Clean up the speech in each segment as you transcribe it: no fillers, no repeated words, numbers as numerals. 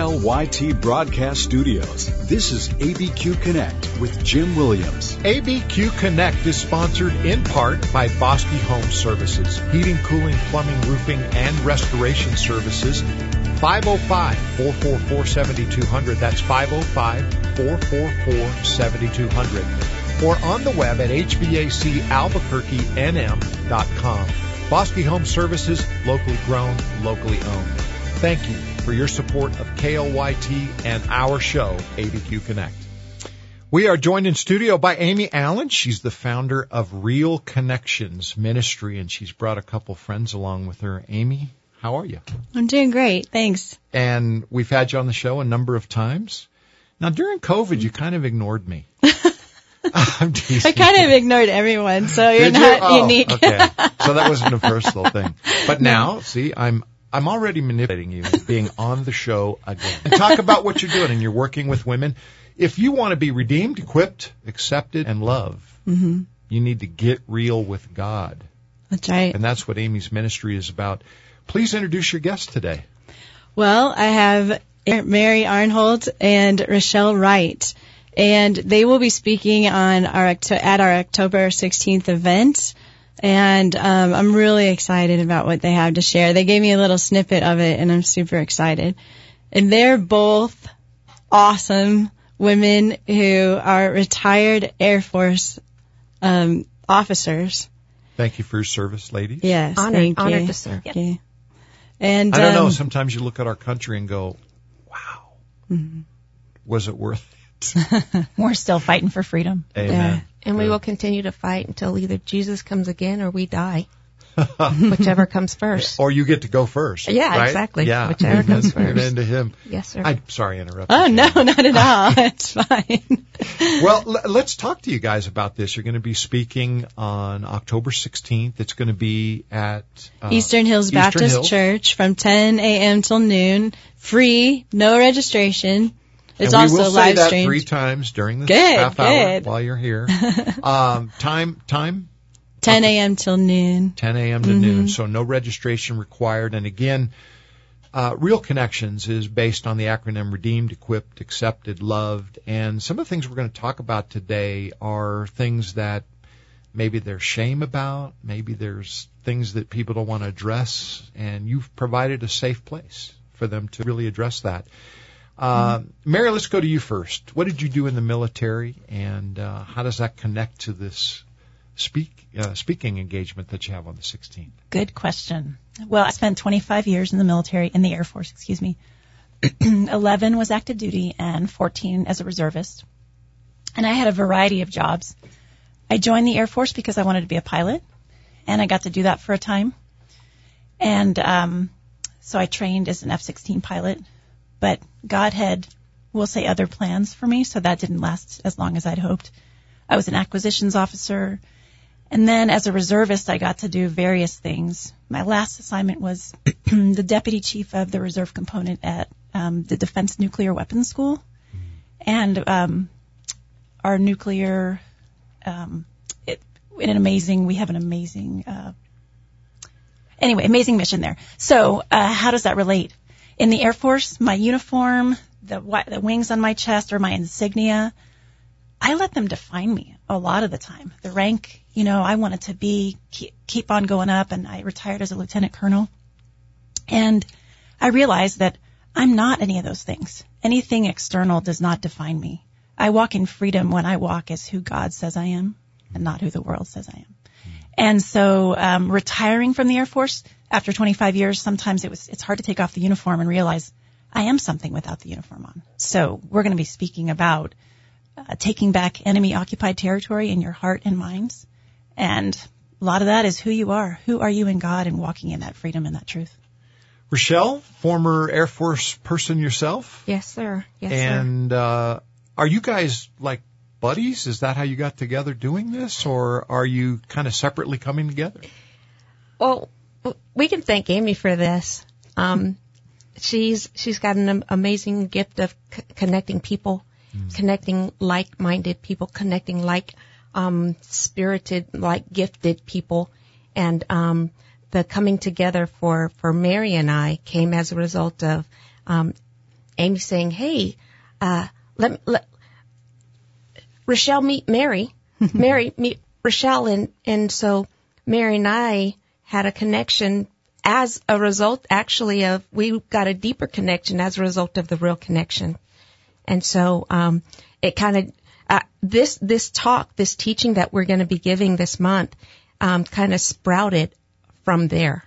KLYT Broadcast Studios, this is ABQ Connect with Jim Williams. ABQ Connect is sponsored in part by Bosky Home Services, heating, cooling, plumbing, roofing, and restoration services. 505-444-7200. That's 505-444-7200. Or on the web at hvacalbuquerquenm.com. Bosky Home Services, locally grown, locally owned. Thank you for your support of KLYT and our show, ABQ Connect. We are joined in studio by Amy Allen. She's the founder of Real Connections Ministry, and she's brought a couple friends along with her. Amy, how are you? I'm doing great, thanks. And we've had you on the show a number of times. Now, during COVID, you kind of ignored me. I'm teasing. I kind of ignored everyone, so you're not unique. Okay. So that wasn't a personal thing. But now, see, I'm already manipulating you being on the show again. And talk about what you're doing, and you're working with women. If you want to be redeemed, equipped, accepted, and loved, you need to get real with God. That's right. And that's what Amy's ministry is about. Please introduce your guests today. Well, I have Mary Arnholt and Rochelle Wright, and they will be speaking on at our October 16th event. And I'm really excited about what they have to share. They gave me a little snippet of it, and I'm super excited. And they're both awesome women who are retired Air Force officers. Thank you for your service, ladies. Yes, thank you. Honored to serve. Thank you. And I don't know, sometimes you look at our country and go, wow, was it worth it? We're still fighting for freedom. Amen. Yeah. And we will continue to fight until either Jesus comes again or we die. Whichever comes first. Or you get to go first. Yeah, right? exactly. Yeah. Whichever comes first. Amen to him. Yes, sir. I'm sorry I interrupted. Oh, you. no, not at all. It's fine. Well, let's talk to you guys about this. You're going to be speaking on October 16th. It's going to be at Eastern Hills Baptist Church from 10 a.m. till noon. Free, no registration. It's and also we will live say streamed. that 3 times during this Good, half hour good. while you're here. Time? 10 a.m. till noon. 10 a.m. to noon, so no registration required. And again, Real Connections is based on the acronym Redeemed, Equipped, Accepted, Loved. And some of the things we're going to talk about today are things that maybe there's shame about, maybe there's things that people don't want to address, and you've provided a safe place for them to really address that. Mary, let's go to you first. What did you do in the military, and how does that connect to this speaking engagement that you have on the 16th? Good question. Well, I spent 25 years in the military, in the Air Force, 11 was active duty and 14 as a reservist. And I had a variety of jobs. I joined the Air Force because I wanted to be a pilot, and I got to do that for a time. And so I trained as an F-16 pilot. But God had, we'll say, other plans for me, so that didn't last as long as I'd hoped. I was an acquisitions officer, and then as a reservist, I got to do various things. My last assignment was the deputy chief of the reserve component at the Defense Nuclear Weapons School, and our nuclear, we have an amazing mission there. So how does that relate? In the Air Force, my uniform, the wings on my chest, or my insignia, I let them define me a lot of the time. The rank, I wanted to keep on going up, and I retired as a lieutenant colonel. And I realized that I'm not any of those things. Anything external does not define me. I walk in freedom when I walk as who God says I am and not who the world says I am. And so retiring from the Air Force after 25 years, sometimes it's hard to take off the uniform and realize I am something without the uniform on. So we're going to be speaking about taking back enemy-occupied territory in your heart and minds. And a lot of that is who you are. Who are you in God, and walking in that freedom and that truth. Rochelle, former Air Force person yourself? Yes, sir. Yes, and are you guys like buddies? Is that how you got together doing this, or are you kind of separately coming together? Well, we can thank Amy for this. She's got an amazing gift of connecting people, connecting like-minded people, connecting spirited, gifted people, and the coming together for Mary and I came as a result of Amy saying, hey, let Rochelle meet Mary. Mary meet Rochelle. And so Mary and I had a connection as a result, actually, of, we got a deeper connection as a result of the Real Connection. And so, it kind of, this talk, this teaching that we're going to be giving this month, kind of sprouted from there.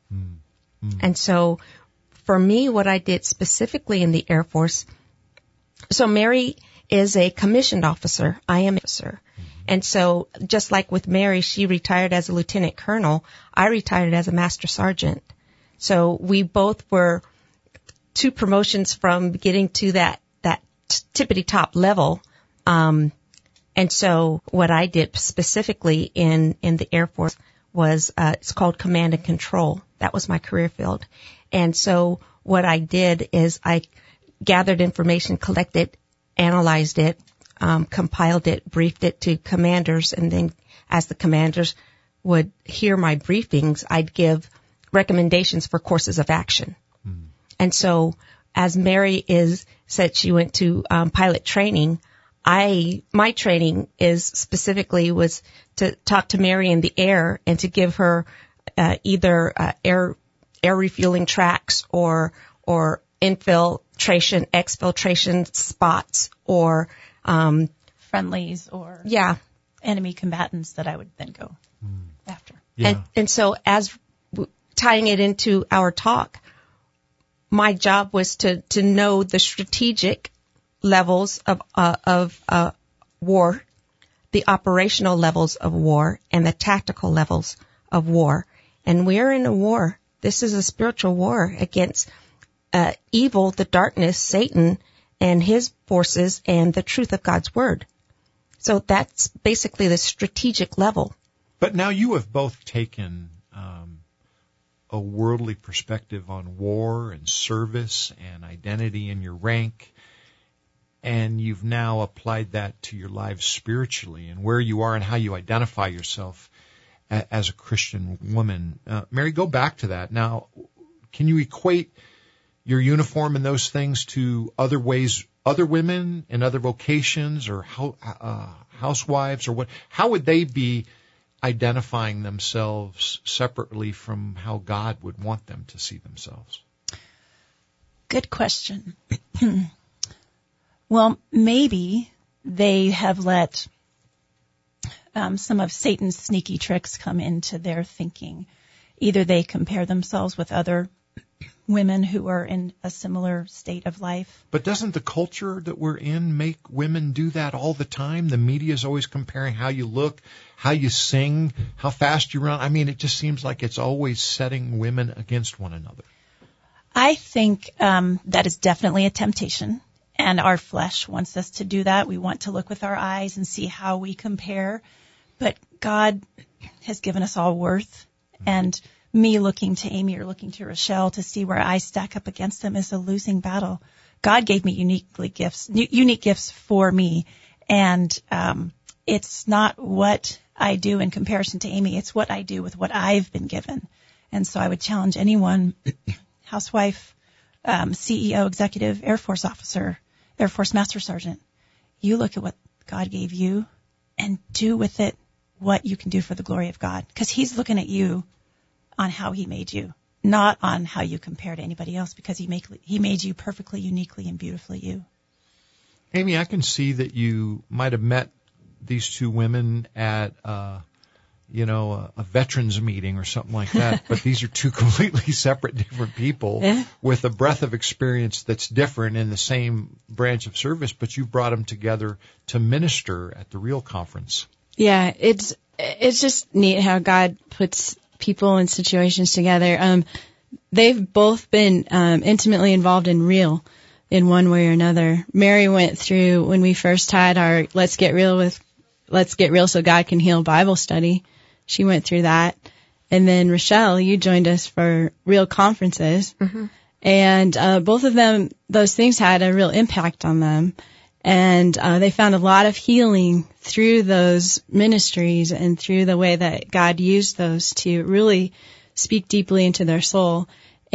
And so for me, what I did specifically in the Air Force, so Mary is a commissioned officer. I am an officer. And so just like with Mary, she retired as a lieutenant colonel. I retired as a master sergeant. So we both were 2 promotions from getting to that tippity top level. And so what I did specifically in the Air Force was, it's called command and control. That was my career field. And so what I did is I gathered information, collected, analyzed it, compiled it, briefed it to commanders, and then as the commanders would hear my briefings, I'd give recommendations for courses of action. And so as Mary said she went to pilot training, my training was to talk to Mary in the air and to give her either air refueling tracks or infiltration, exfiltration spots, or friendlies or enemy combatants that I would then go after. Yeah. And so as tying it into our talk, my job was to know the strategic levels of war, the operational levels of war, and the tactical levels of war. And we're in a war. This is a spiritual war against evil, the darkness, Satan, and his forces, and the truth of God's word. So that's basically the strategic level. But now you have both taken a worldly perspective on war and service and identity in your rank, and you've now applied that to your lives spiritually and where you are and how you identify yourself as a Christian woman. Mary, go back to that. Now, can you equate your uniform and those things to other ways, other women in other vocations, or housewives, or what? How would they be identifying themselves separately from how God would want them to see themselves? Good question. Well, maybe they have let some of Satan's sneaky tricks come into their thinking. Either they compare themselves with other women who are in a similar state of life. But doesn't the culture that we're in make women do that all the time? The media is always comparing how you look, how you sing, how fast you run. I mean, it just seems like it's always setting women against one another. I think that is definitely a temptation, and our flesh wants us to do that. We want to look with our eyes and see how we compare. But God has given us all worth, and me looking to Amy or looking to Rochelle to see where I stack up against them is a losing battle. God gave me unique gifts for me, and it's not what I do in comparison to Amy. It's what I do with what I've been given. And so I would challenge anyone, housewife, CEO, executive, Air Force officer, Air Force Master Sergeant, you look at what God gave you and do with it what you can do for the glory of God, because He's looking at you on how He made you, not on how you compare to anybody else, because He made you perfectly, uniquely, and beautifully you. Amy, I can see that you might have met these two women at a veterans meeting or something like that, but these are two completely separate, different people with a breadth of experience that's different in the same branch of service, but you brought them together to minister at the Real Conference. Yeah, it's just neat how God puts people and situations together. They've both been intimately involved in Real in one way or another. Mary went through, when we first had our Let's Get Real so God Can Heal Bible study. She went through that. And then Rochelle, you joined us for Real conferences. Mm-hmm. And both of them, those things had a real impact on them. And they found a lot of healing through those ministries and through the way that God used those to really speak deeply into their soul.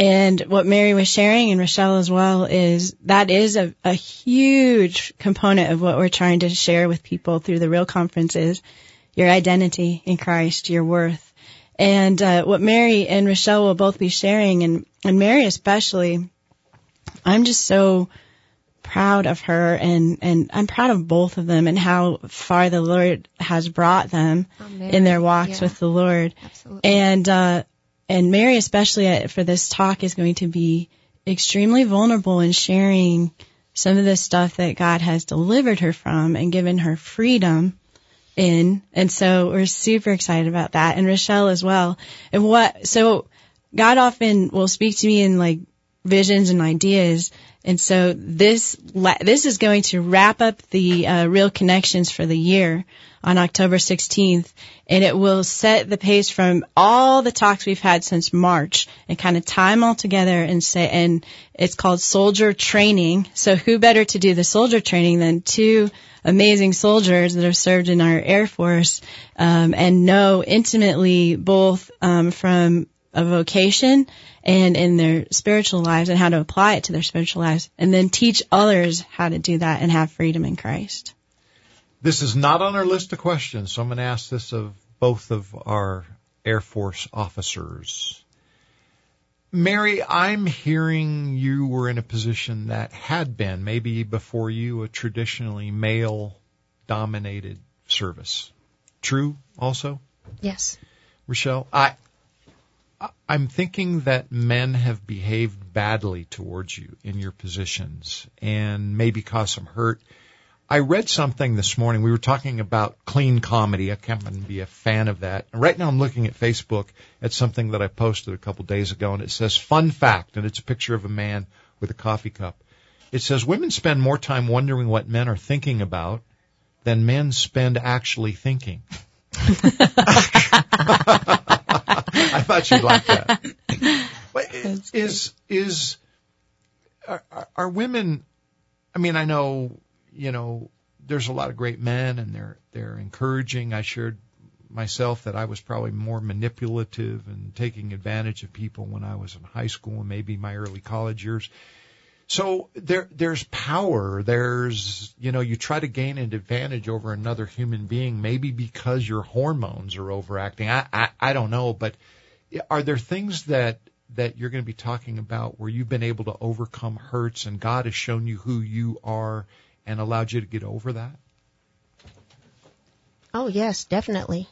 And what Mary was sharing, and Rochelle as well, is that is a huge component of what we're trying to share with people through the Real Conference is your identity in Christ, your worth. And what Mary and Rochelle will both be sharing, and Mary especially, I'm just so proud of her, and I'm proud of both of them and how far the Lord has brought them in their walks with the Lord. Absolutely. And Mary especially for this talk is going to be extremely vulnerable in sharing some of the stuff that God has delivered her from and given her freedom in. And so we're super excited about that. And Rochelle as well. So God often will speak to me in like visions and ideas. And so this is going to wrap up the Real Connections for the year on October 16th, and it will set the pace from all the talks we've had since March and kind of tie them all together and it's called Soldier Training. So who better to do the soldier training than two amazing soldiers that have served in our Air Force and know intimately both from a vocation and in their spiritual lives and how to apply it to their spiritual lives, and then teach others how to do that and have freedom in Christ. This is not on our list of questions, so I'm going to ask this of both of our Air Force officers. Mary, I'm hearing you were in a position that had been, maybe before you, a traditionally male-dominated service. True also? Yes. Rochelle, I'm thinking that men have behaved badly towards you in your positions and maybe caused some hurt. I read something this morning. We were talking about clean comedy. I can't be a fan of that. And right now I'm looking at Facebook at something that I posted a couple days ago, and it says, fun fact, and it's a picture of a man with a coffee cup. It says, women spend more time wondering what men are thinking about than men spend actually thinking. I thought you'd like that. But are women, I mean, I know, there's a lot of great men and they're encouraging. I shared myself that I was probably more manipulative and taking advantage of people when I was in high school and maybe my early college years. So there's power. There's, you try to gain an advantage over another human being, maybe because your hormones are overacting. I don't know, but are there things that you're going to be talking about where you've been able to overcome hurts and God has shown you who you are and allowed you to get over that? Oh, yes, definitely.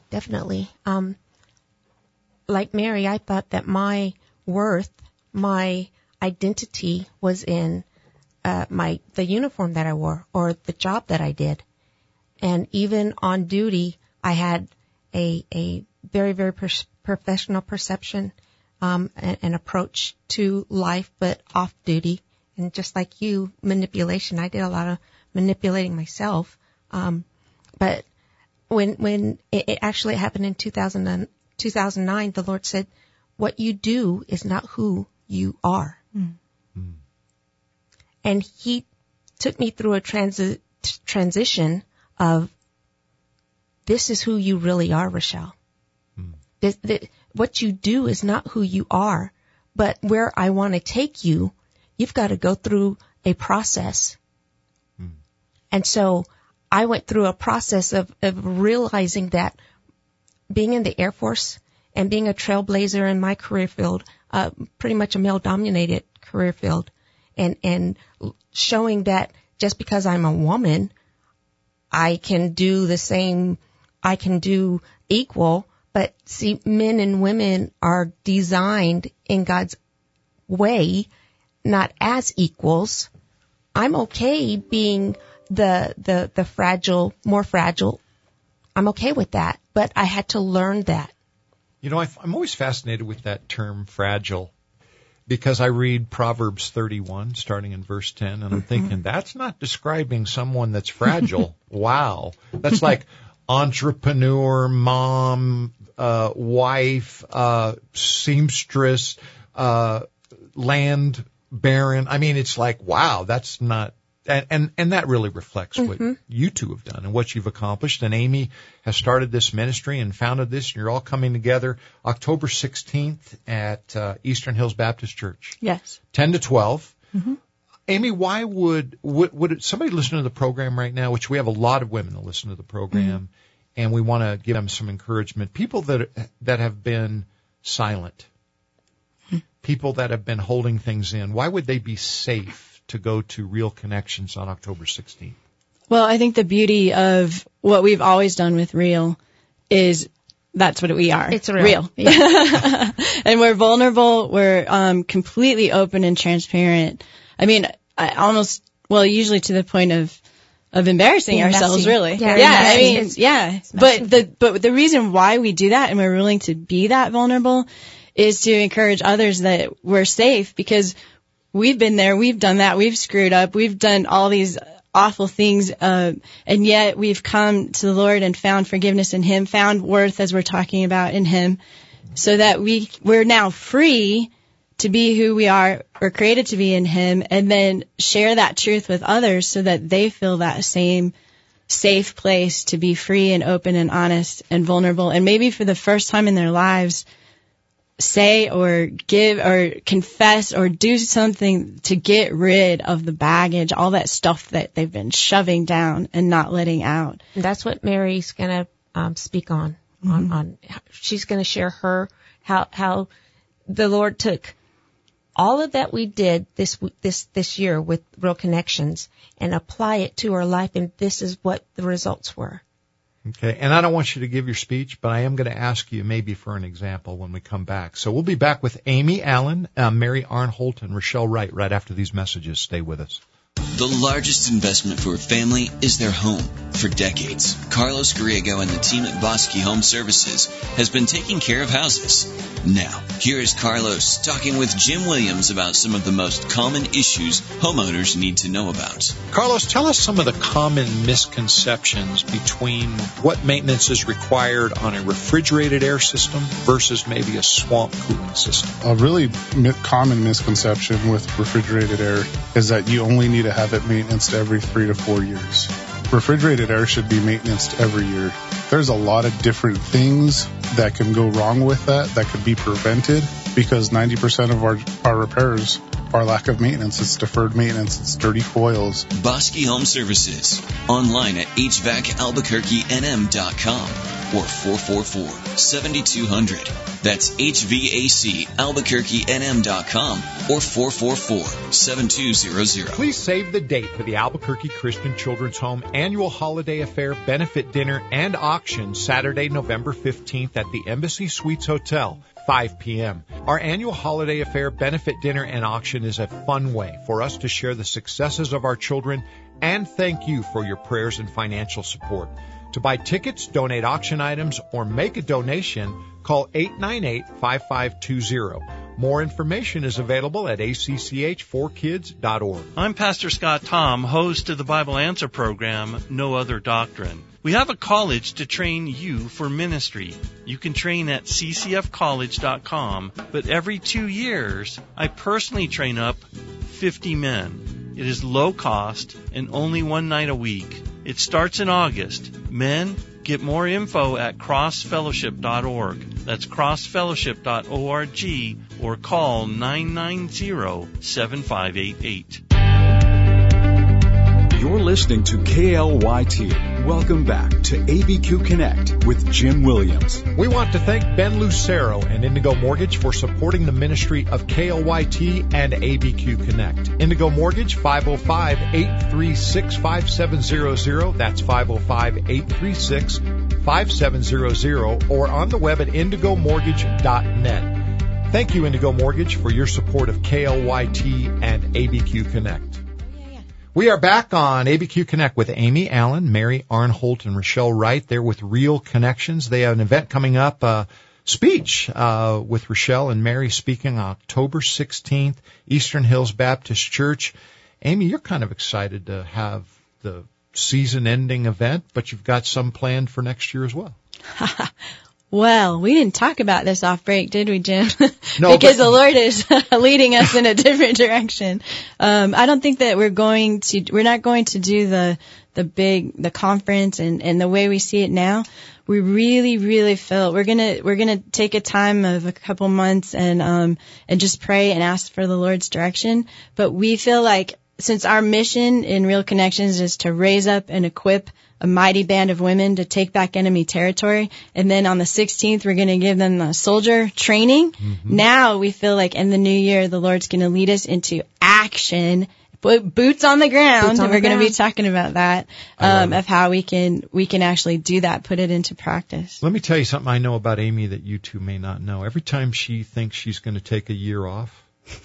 Like Mary, I thought that my worth, my identity was in the uniform that I wore or the job that I did. And even on duty, I had a very, very professional perception and approach to life, but off duty. And just like you, manipulation. I did a lot of manipulating myself. But when it actually happened in 2009, the Lord said, what you do is not who you are. Mm. And He took me through a transition of, this is who you really are, Rochelle. Mm. What you do is not who you are, but where I want to take you, you've got to go through a process. Mm. And so I went through a process of realizing that being in the Air Force and being a trailblazer in my career field, pretty much a male-dominated career field, and showing that just because I'm a woman, I can do the same, I can do equal. But see, men and women are designed in God's way, not as equals. I'm okay being the fragile, more fragile. I'm okay with that, but I had to learn that. I'm always fascinated with that term fragile because I read Proverbs 31 starting in verse 10 and I'm thinking that's not describing someone that's fragile. Wow. That's like entrepreneur, mom, wife, seamstress, land baron. I mean, it's like, wow, that's not and that really reflects what you two have done and what you've accomplished. And Amy has started this ministry and founded this, and you're all coming together October 16th at Eastern Hills Baptist Church. Yes. 10 to 12. Mm-hmm. Amy, why would somebody listen to the program right now, which we have a lot of women that listen to the program, and we want to give them some encouragement. People that have been silent, people that have been holding things in, why would they be safe to go to Real Connections on October 16th? Well, I think the beauty of what we've always done with Real is that's what we are. It's real. Yeah. And we're vulnerable. We're completely open and transparent. I mean, usually to the point of embarrassing ourselves, messy. really. Yeah. But the reason why we do that and we're willing to be that vulnerable is to encourage others that we're safe, because we've been there, we've done that, we've screwed up, we've done all these awful things, and yet we've come to the Lord and found forgiveness in Him, found worth, as we're talking about, in Him, so that we're now free to be who we are, we're created to be in Him, and then share that truth with others so that they feel that same safe place to be free and open and honest and vulnerable, and maybe for the first time in their lives say or give or confess or do something to get rid of the baggage, all that stuff that they've been shoving down and not letting out. And that's what Mary's going to speak on. She's going to share how the Lord took all of that we did this year with Real Connections and apply it to our life, and this is what the results were. Okay, and I don't want you to give your speech, but I am going to ask you maybe for an example when we come back. So we'll be back with Amy Allen, Mary Arnholt, and Rochelle Wright right after these messages. Stay with us. The largest investment for a family is their home. For decades, Carlos Griego and the team at Bosque Home Services has been taking care of houses. Now, here is Carlos talking with Jim Williams about some of the most common issues homeowners need to know about. Carlos, tell us some of the common misconceptions between what maintenance is required on a refrigerated air system versus maybe a swamp cooling system. A really common misconception with refrigerated air is that you only need to have it maintained every 3 to 4 years. Refrigerated air should be maintained every year. There's a lot of different things that can go wrong with that could be prevented, because 90% of our repairs are lack of maintenance. It's deferred maintenance. It's dirty coils. Bosque Home Services. Online at hvacalbuquerquenm.com or 444-7200. That's hvacalbuquerquenm.com or 444-7200. Please save the date for the Albuquerque Christian Children's Home Annual Holiday Affair Benefit Dinner and Auction, Saturday, November 15th at the Embassy Suites Hotel, 5 p.m. Our annual Holiday Affair Benefit Dinner and Auction is a fun way for us to share the successes of our children and thank you for your prayers and financial support. To buy tickets, donate auction items, or make a donation, call 898-5520. More information is available at acch4kids.org. I'm Pastor Scott Tom, host of the Bible Answer program, No Other Doctrine. We have a college to train you for ministry. You can train at ccfcollege.com, but every 2 years, I personally train up 50 men. It is low cost and only one night a week. It starts in August. Men, get more info at crossfellowship.org. That's crossfellowship.org or call 990-7588. You're listening to KLYT. Welcome back to ABQ Connect with Jim Williams. We want to thank Ben Lucero and Indigo Mortgage for supporting the ministry of KLYT and ABQ Connect. Indigo Mortgage, 505-836-5700. That's 505-836-5700, or on the web at indigomortgage.net. Thank you, Indigo Mortgage, for your support of KLYT and ABQ Connect. We are back on ABQ Connect with Amy Allen, Mary Arnholt, and Rochelle Wright. They're with Real Connections. They have an event coming up, speech with Rochelle and Mary speaking October 16th, Eastern Hills Baptist Church. Amy, you're kind of excited to have the season-ending event, but you've got some planned for next year as well. Well, we didn't talk about this off break, did we, Jim? No, because the Lord is leading us in a different direction. I don't think that we're not going to do the conference and the way we see it now. We really, really feel we're gonna take a time of a couple months and just pray and ask for the Lord's direction. But we feel like since our mission in Real Connections is to raise up and equip a mighty band of women to take back enemy territory, and then on the 16th we're going to give them the soldier training. Mm-hmm. Now we feel like in the new year the Lord's going to lead us into action, boots on the ground, and we're going to be talking about that, of how we can actually do that, put it into practice. Let me tell you something I know about Amy that you two may not know. Every time she thinks she's going to take a year off,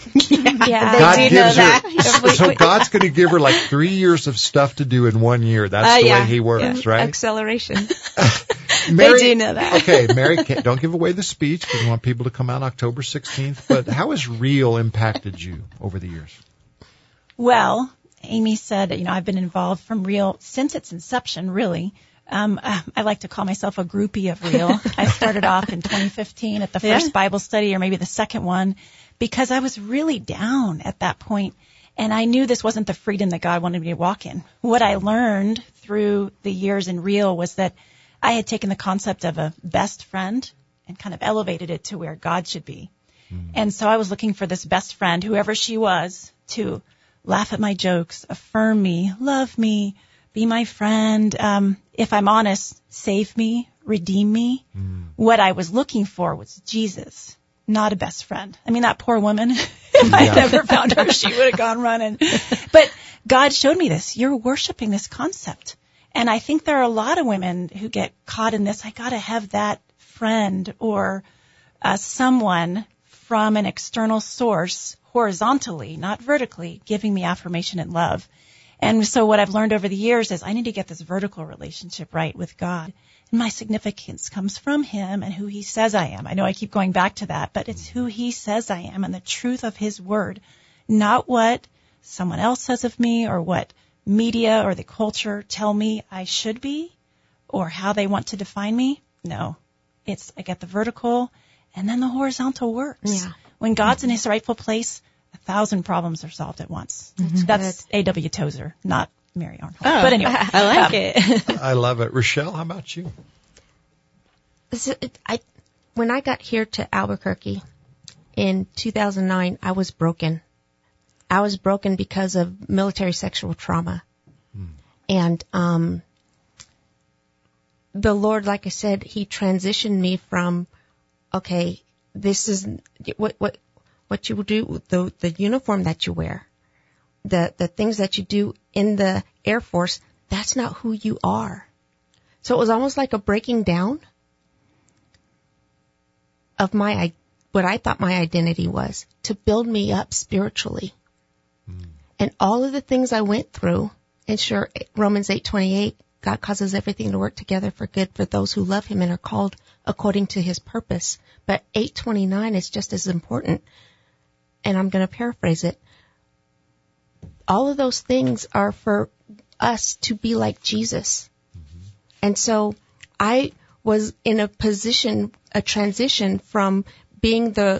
God gives her, so God's going to give her like 3 years of stuff to do in 1 year. That's the way He works, right? Acceleration. Mary, they do know that. Okay, Mary, don't give away the speech because we want people to come out October 16th. But how has Real impacted you over the years? Well, Amy said, I've been involved from Real since its inception, really. I like to call myself a groupie of Real. I started off in 2015 at the first Bible study, or maybe the second one, because I was really down at that point, and I knew this wasn't the freedom that God wanted me to walk in. What I learned through the years in Real was that I had taken the concept of a best friend and kind of elevated it to where God should be. And so I was looking for this best friend, whoever she was, to laugh at my jokes, affirm me, love me, be my friend. If I'm honest, save me, redeem me. What I was looking for was Jesus, not a best friend. I mean, that poor woman, if I had never found her, she would have gone running. But God showed me this. You're worshiping this concept. And I think there are a lot of women who get caught in this. I got to have that friend or someone from an external source, horizontally, not vertically, giving me affirmation and love. And so what I've learned over the years is I need to get this vertical relationship right with God. And my significance comes from Him and who He says I am. I know I keep going back to that, but it's who He says I am and the truth of His Word, not what someone else says of me or what media or the culture tell me I should be or how they want to define me. No, I get the vertical and then the horizontal works. Yeah. When God's in His rightful place, 1,000 problems are solved at once. That's A.W. Tozer, not Mary Arnold. Oh, but anyway. I like it. I love it. Rochelle, how about you? When I got here to Albuquerque in 2009, I was broken. I was broken because of military sexual trauma. And the Lord, like I said, He transitioned me from, okay, this is what you do, the uniform that you wear, the things that you do in the Air Force, that's not who you are. So it was almost like a breaking down of what I thought my identity was, to build me up spiritually. And all of the things I went through, and sure, Romans 8:28, God causes everything to work together for good for those who love Him and are called according to His purpose. But 8:29 is just as important. And I'm going to paraphrase it. All of those things are for us to be like Jesus. And so I was in a transition from being the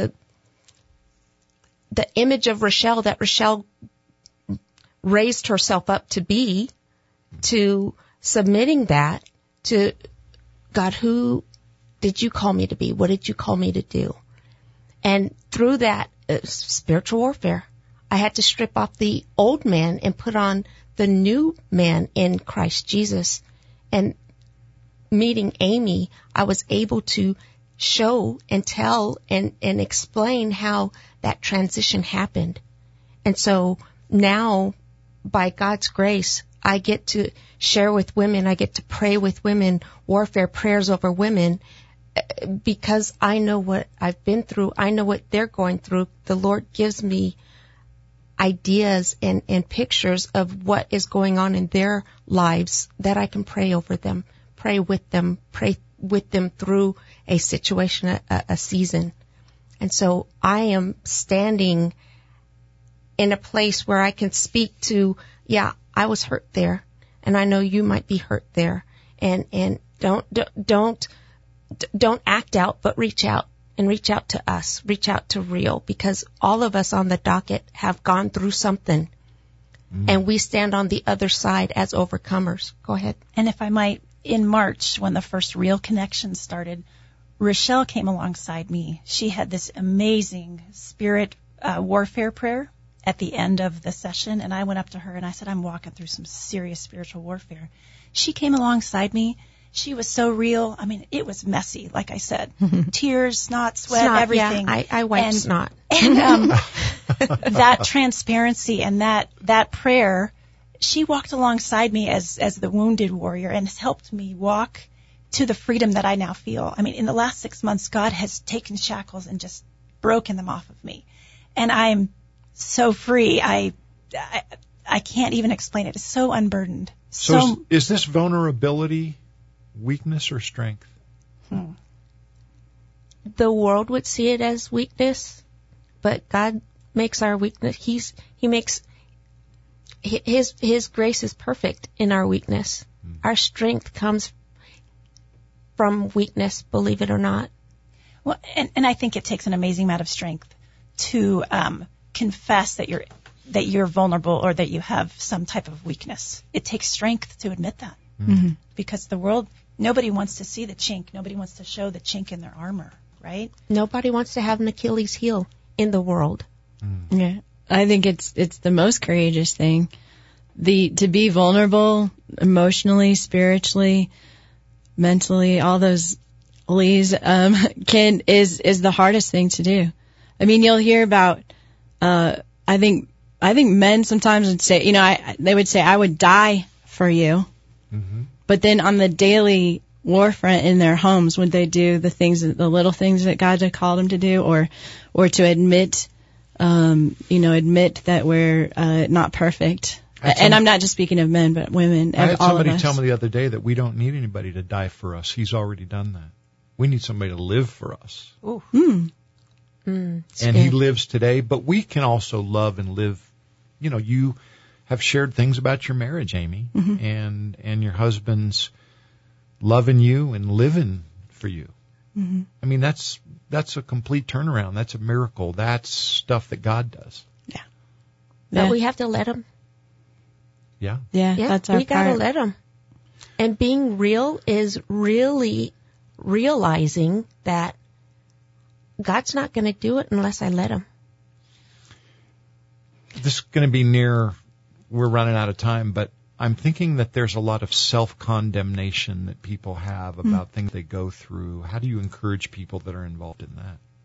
image of Rochelle that Rochelle raised herself up to be, to submitting that to God, who did you call me to be? What did you call me to do? And through that spiritual warfare, I had to strip off the old man and put on the new man in Christ Jesus. And meeting Amy, I was able to show and tell and explain how that transition happened. And so now, by God's grace, I get to share with women, I get to pray with women, warfare prayers over women, because I know what I've been through. I know what they're going through. The Lord gives me ideas and pictures of what is going on in their lives that I can pray over them, pray with them through a situation, a season. And so I am standing in a place where I can speak to, I was hurt there, and I know you might be hurt there, and don't don't act out, but reach out. And reach out to us. Reach out to Real, because all of us on the docket have gone through something. And we stand on the other side as overcomers. Go ahead. And if I might, in March, when the first Real Connection started, Rochelle came alongside me. She had this amazing spirit warfare prayer at the end of the session, and I went up to her and I said, I'm walking through some serious spiritual warfare. She came alongside me. She was so real. I mean, it was messy, like I said. Tears, snot, sweat, everything. Yeah, I wiped snot. And that transparency and that prayer, she walked alongside me as the wounded warrior and has helped me walk to the freedom that I now feel. I mean, in the last 6 months, God has taken shackles and just broken them off of me. And I'm so free. I can't even explain it. It's so unburdened. So is this vulnerability weakness or strength? The world would see it as weakness, but God makes our weakness. He makes His grace is perfect in our weakness. Our strength comes from weakness, believe it or not. Well, and I think it takes an amazing amount of strength to confess that you're vulnerable or that you have some type of weakness. It takes strength to admit that. Because the world, nobody wants to see the chink. Nobody wants to show the chink in their armor, right? Nobody wants to have an Achilles heel in the world. Yeah, I think it's the most courageous thing. To be vulnerable emotionally, spiritually, mentally, all those leads is the hardest thing to do. I mean, you'll hear about I think men sometimes would say, they would say, I would die for you. But then on the daily war front in their homes, would they do the little things that God had called them to do, or to admit that we're not perfect? And I'm not just speaking of men, but women. I had all somebody of us. tell me the other day that we don't need anybody to die for us. He's already done that. We need somebody to live for us. Ooh. And He lives today, but we can also love and live. You have shared things about your marriage, Amy, and your husband's loving you and living for you. I mean, that's a complete turnaround. That's a miracle. That's stuff that God does. Yeah. But we have to let Him. Yeah. Yeah, that's our we gotta part. let Him. And being real is really realizing that God's not going to do it unless I let Him. This is going to be we're running out of time, but I'm thinking that there's a lot of self-condemnation that people have about things they go through. How do you encourage people that are involved in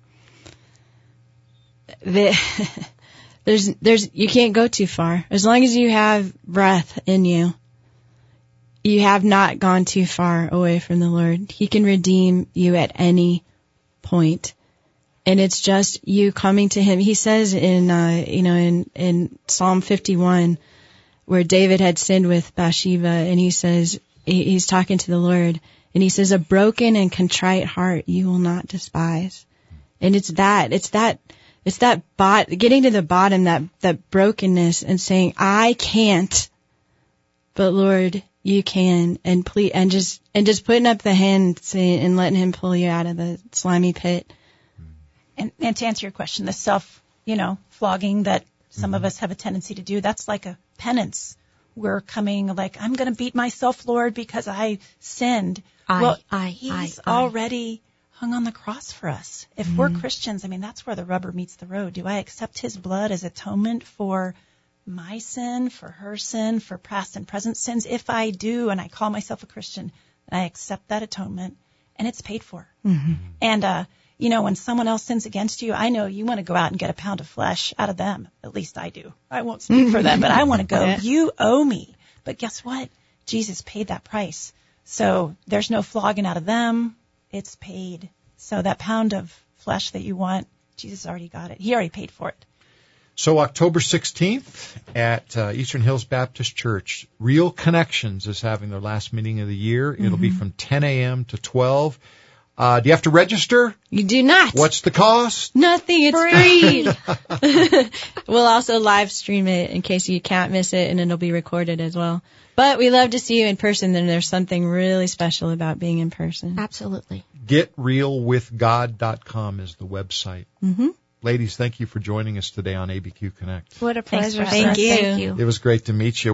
that? You can't go too far. As long as you have breath in you, you have not gone too far away from the Lord. He can redeem you at any point. And it's just you coming to Him. He says in Psalm 51, where David had sinned with Bathsheba, and he says, he's talking to the Lord, and he says, a broken and contrite heart you will not despise. And it's that getting to the bottom, that brokenness, and saying, I can't, but Lord, you can, and please, and just putting up the hand and letting Him pull you out of the slimy pit. And to answer your question, the flogging that some of us have a tendency to do, that's like a penance. We're coming like, I'm going to beat myself, Lord, because I sinned. He's already hung on the cross for us. If we're Christians, I mean, that's where the rubber meets the road. Do I accept His blood as atonement for my sin, for her sin, for past and present sins? If I do, and I call myself a Christian, I accept that atonement, and it's paid for. And, when someone else sins against you, I know you want to go out and get a pound of flesh out of them. At least I do. I won't speak for them, but I want to go, you owe me. But guess what? Jesus paid that price. So there's no flogging out of them. It's paid. So that pound of flesh that you want, Jesus already got it. He already paid for it. So October 16th at Eastern Hills Baptist Church, Real Connections is having their last meeting of the year. It'll be from 10 a.m. to 12. Do you have to register? You do not. What's the cost? Nothing. It's free. We'll also live stream it in case you can't miss it, and it'll be recorded as well. But we love to see you in person, and there's something really special about being in person. Absolutely. GetRealWithGod.com is the website. Mm-hmm. Ladies, thank you for joining us today on ABQ Connect. What a pleasure. Thanks for having us. Thank you. Thank you. It was great to meet you.